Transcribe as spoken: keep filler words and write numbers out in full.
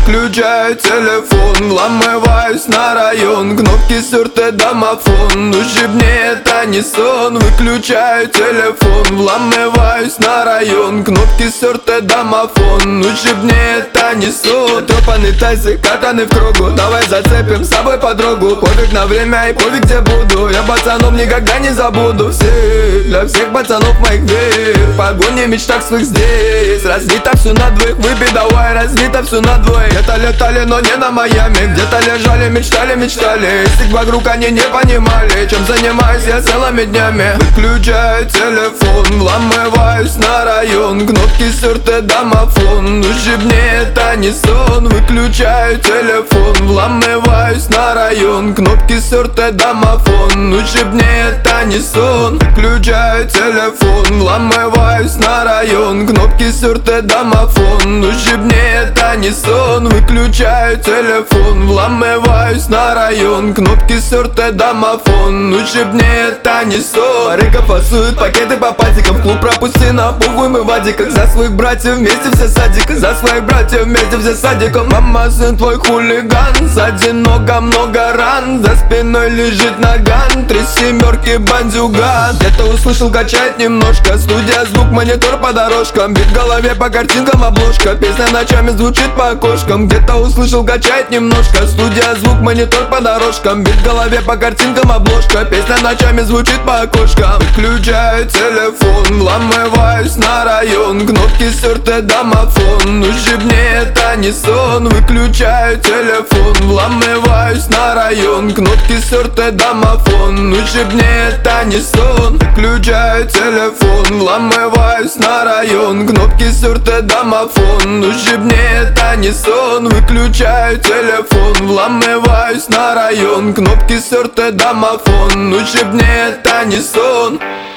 Выключаю телефон, вламываюсь на район. Кнопки стерты, домофон, ущипни, это не сон. Выключаю телефон, вламываюсь на район. Кнопки стерты, домофон, ущипни, это не сон. Трепанный тайсы, катаны в кругу. Давай зацепим с собой подругу. Пофиг на время и пофиг где буду. Я пацаном никогда не забуду. Все, для всех пацанов моих век. Погони в мечтах своих здесь. Разбито все на двоих, выпей давай. Разбито все на двоих. Где-то летали, но не на Майами. Где-то лежали, мечтали, мечтали. Стик вокруг они не понимали, чем занимаюсь я целыми днями. Выключаю телефон, вламываюсь на район. Кнопки стерты, домофон, ущипни, это не сон. Выключаю телефон, вламываюсь на район. Кнопки стерты, домофон, ущипни, это не сон. Выключаю телефон, вламываюсь на район. Кнопки стерты, домофон, ущипни, это не сон. Выключаю телефон, вламываюсь на район. Кнопки стерты, домофон, ущипни, это не сон. Барыга фасует пакеты по патикам. В клуб пропусти на пугу, мы в адиках. За своих братьев вместе все садика. За своих братьев вместе все садиком. Мама, сын твой хулиган. Сзади много-много ран. За спиной лежит наган. Три семерки, бандюган. Где-то услышал, качает немножко. Студия, звук, монитор по дорожкам. Бит в голове по картинкам, обложка. Песня ночами звучит по окошкам. Где-то услышал, качает немножко. Студия, звук, монитор по дорожкам. Бит в голове по картинкам, обложка. Песня ночами звучит по окошкам. Выключаю телефон, вламываюсь на район. Кнопки стерты, домофон, ущипни, это не сон. Выключаю телефон, вламываюсь на район. Кнопки стерты, домофон, ущипни, это не сон. Выключаю телефон, вламываюсь на район. Кнопки стерты, домофон, ущипни, это не сон. Выключаю телефон, вламываюсь на район. Кнопки стерты, домофон, ущипни, это не сон.